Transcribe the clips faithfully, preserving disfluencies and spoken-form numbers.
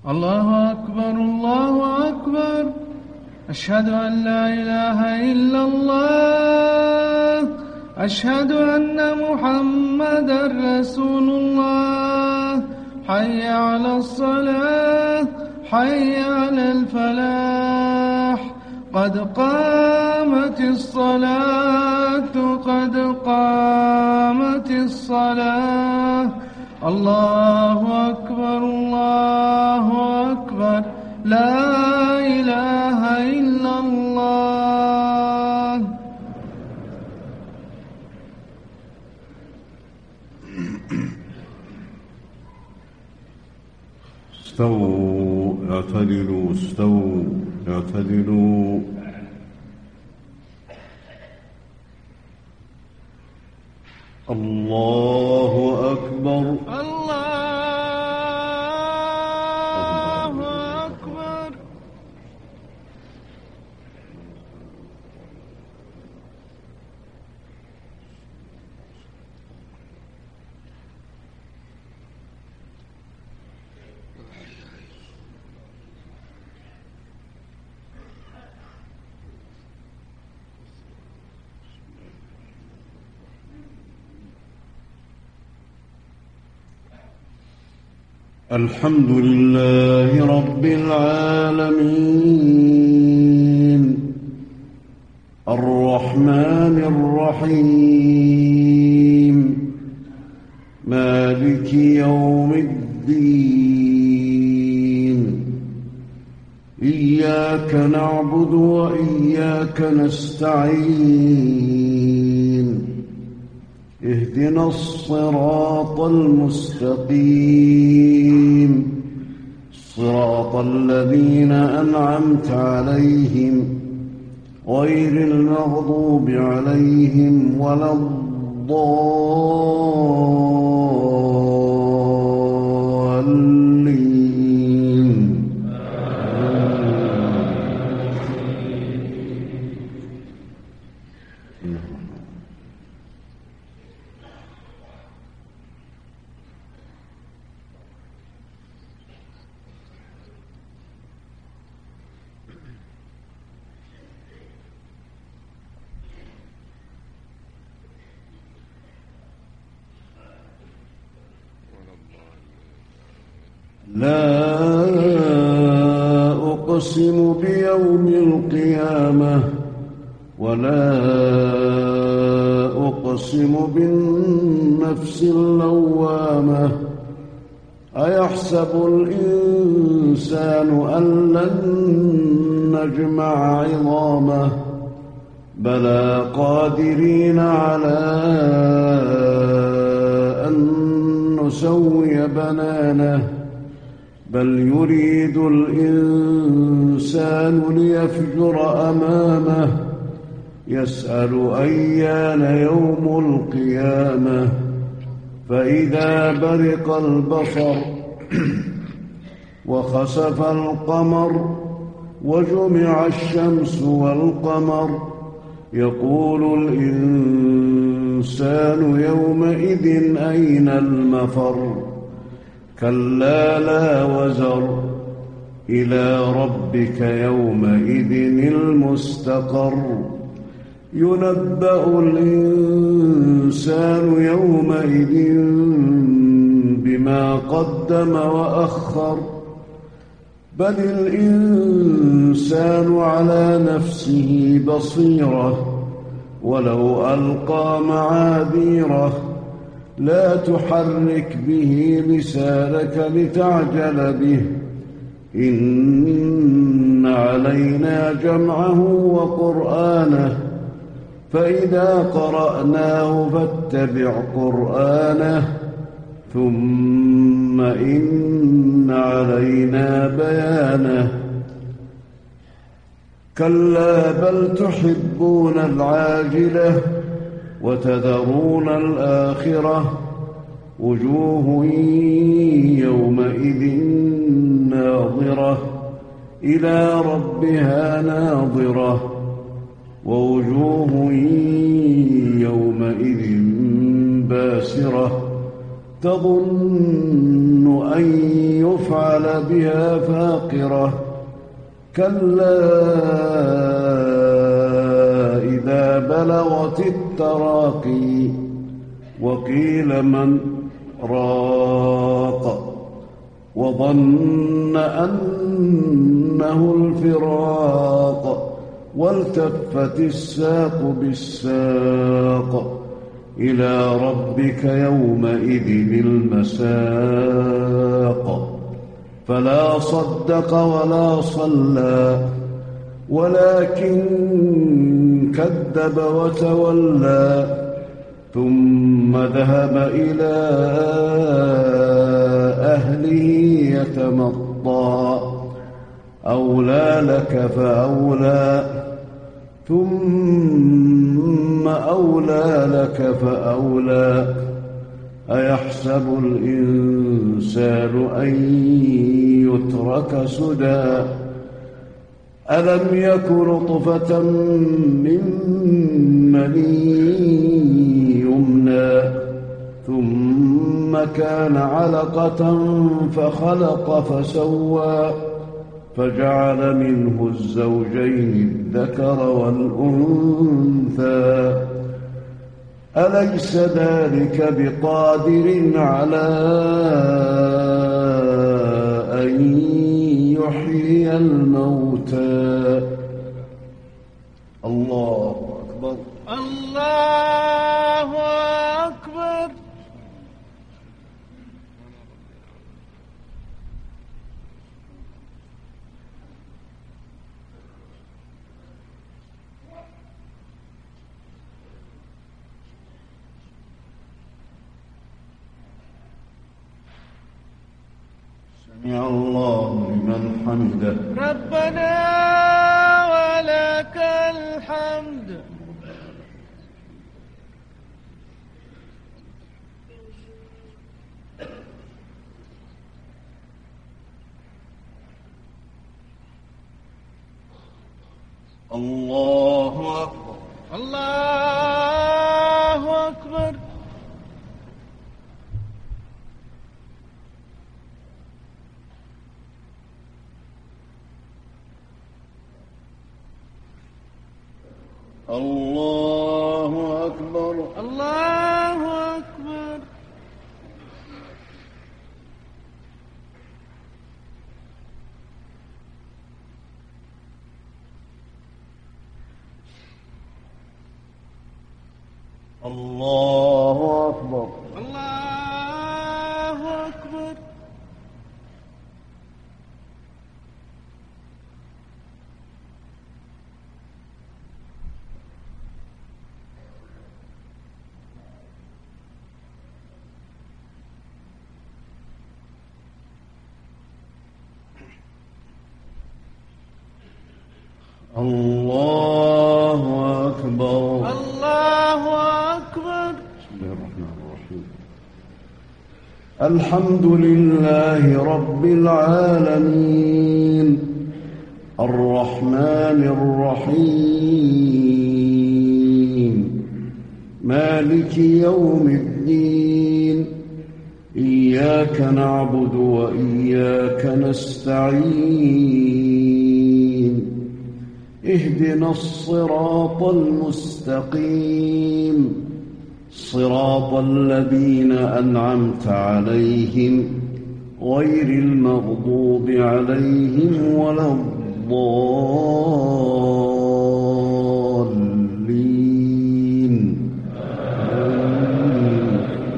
الله أكبر الله أكبر. أشهد أن لا إله إلا الله. أشهد أن محمدا رسول الله. حي على الصلاة حي على الفلاح. قد قامت الصلاة قد قامت الصلاة. الله أكبر الله أكبر. لا إله إلا الله. استووا اعتدلوا استووا اعتدلوا. الله أكبر الله أكبر. الحمد لله رب العالمين الرحمن الرحيم مالك يوم الدين. إياك نعبد وإياك نستعين. اهدنا الصراط المستقيم صراط الذين أنعمت عليهم غير المغضوب عليهم ولا الضالين. لا أقسم بيوم القيامة ولا أقسم بالنفس اللوامة. أيحسب الإنسان أن لن نجمع عظامه بلى قادرين على أن نسوي بنانه بل يريد الإنسان ليفجر أمامه يسأل أيان يوم القيامة. فإذا برق البصر وخسف القمر وجمع الشمس والقمر يقول الإنسان يومئذ أين المفر. كلا لا وزر إلى ربك يومئذ المستقر. ينبأ الإنسان يومئذ بما قدم وأخر بل الإنسان على نفسه بصيرة ولو ألقى معاذيره. لا تحرك به لسانك لتعجل به إن علينا جمعه وقرآنه فإذا قرأناه فاتبع قرآنه ثم إن علينا بيانه. كلا بل تحبون العاجلة وتذرون الآخرة. وجوه يومئذ ناظرة إلى ربها ناظرة ووجوه يومئذ باسرة تظن أن يفعل بها فاقرة كلا إذا بلغت التراقي وقيل من راق وظن أنه الفراق والتفت الساق بالساق إلى ربك يومئذ المساق فلا صدق ولا صلى ولكن كذب وتولى ثم ذهب إلى أهله يتمطى أولى لك فأولى ثم أولى لك فأولى أيحسب الإنسان أن يترك سدى ألم يك نطفة من مني يمنى ثم كان علقة فخلق فسوى فجعل منه الزوجين الذكر والأنثى أليس ذلك بقادر على أن يحيي الموتى الله أكبر الله أكبر سمع الله لمن حمده ربنا ولك الحمد الله أكبر الله أكبر الله أكبر الله أكبر الله أكبر الله أكبر الله أكبر الله أكبر بسم الله الرحمن الرحيم الحمد لله رب العالمين الرحمن الرحيم مالك يوم الدين إياك نعبد وإياك نستعين اهدنا الصراط المستقيم صراط الذين أنعمت عليهم غير المغضوب عليهم ولا الضالين آمين.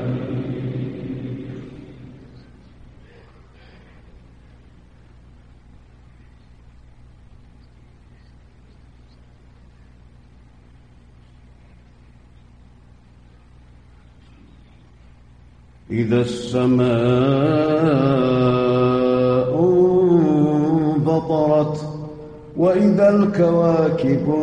إذا السماء انفطرت وإذا الكواكب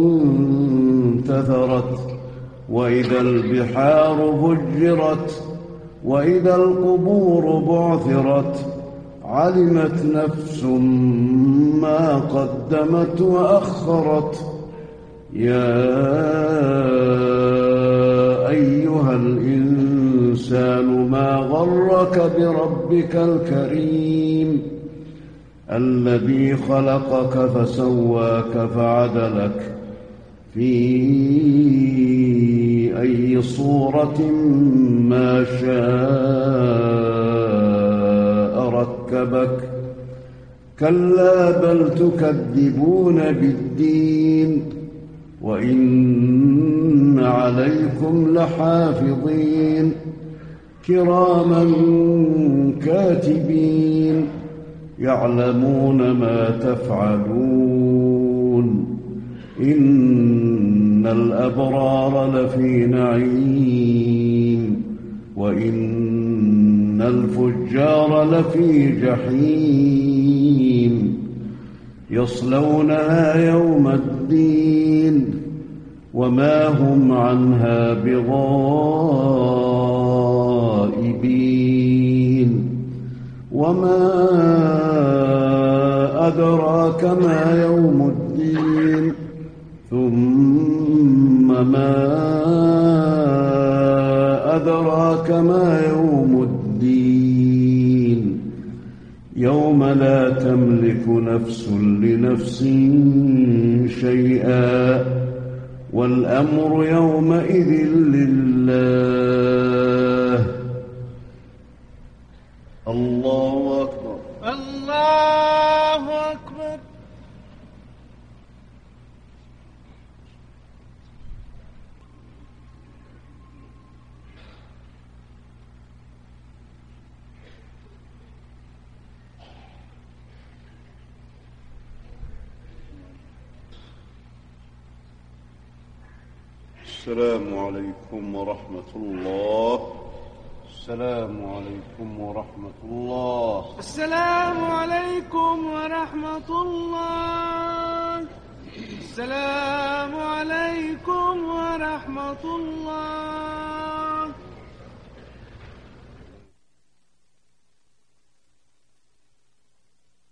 انتثرت وإذا البحار فجرت وإذا القبور بعثرت علمت نفس ما قدمت وأخرت يا أيها الإنسان الإنسان ما غرك بربك الكريم الذي خلقك فسواك فعدلك في أي صورة ما شاء ركبك كلا بل تكذبون بالدين وإن عليكم لحافظين كراما كاتبين يعلمون ما تفعلون إن الأبرار لفي نعيم وإن الفجار لفي جحيم يصلونها يوم الدين وما هم عنها بغائبين وما أدراك ما يوم الدين ثم ما أدراك ما يوم الدين يوم لا تملك نفس لنفس شيئا والأمر يومئذ لله. الله أكبر. الله أكبر. السلام عليكم ورحمة الله. السلام عليكم ورحمة الله. السلام عليكم ورحمة الله. السلام عليكم ورحمة الله.